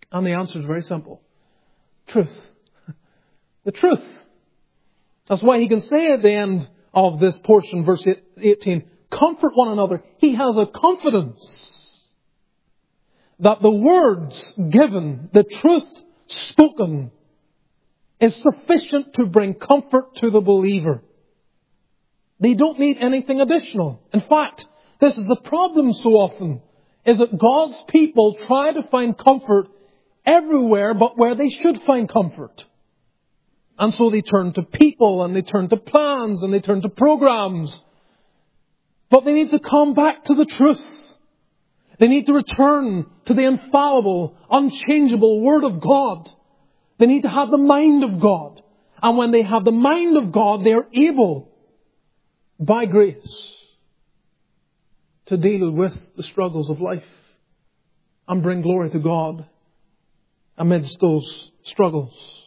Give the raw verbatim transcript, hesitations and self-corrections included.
And the answer is very simple. Truth. The truth. That's why he can say at the end of this portion, verse eighteen, comfort one another. He has a confidence that the words given, the truth spoken, is sufficient to bring comfort to the believer. They don't need anything additional. In fact, this is the problem so often, is that God's people try to find comfort everywhere but where they should find comfort. And so they turn to people, and they turn to plans, and they turn to programs. But they need to come back to the truth. They need to return to the infallible, unchangeable Word of God. They need to have the mind of God. And when they have the mind of God, they are able, by grace, to deal with the struggles of life and bring glory to God amidst those struggles.